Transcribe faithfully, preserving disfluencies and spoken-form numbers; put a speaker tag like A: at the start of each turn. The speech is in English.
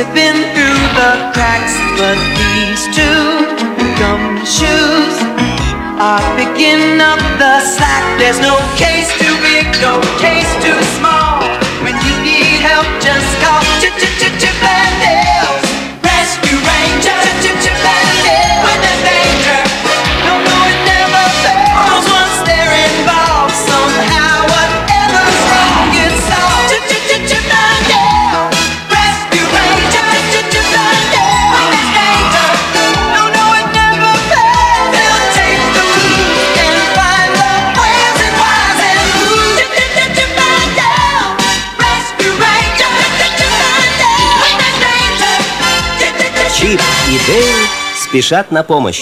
A: slipping through the cracks, but these two gumshoes are picking up the slack. There's no case too big, no case too small. When you need help, just call Ch-ch-ch-Chippendales Rescue Rangers. Ch-ch-Chippendales when there's danger. No, no, it never fails. Once they're involved, somehow whatever's wrong gets solved. Ch-ch-ch-Chippendales Rescue Rangers. Ch-ch-Chippendales when there's danger. No, no, it never fails. They'll take the lead and find the ways and whys and who's. Ch-ch-ch-Chippendales Rescue Rangers. Ch-ch-Chippendales when there's danger.
B: Чип и Дейл спешат на помощь.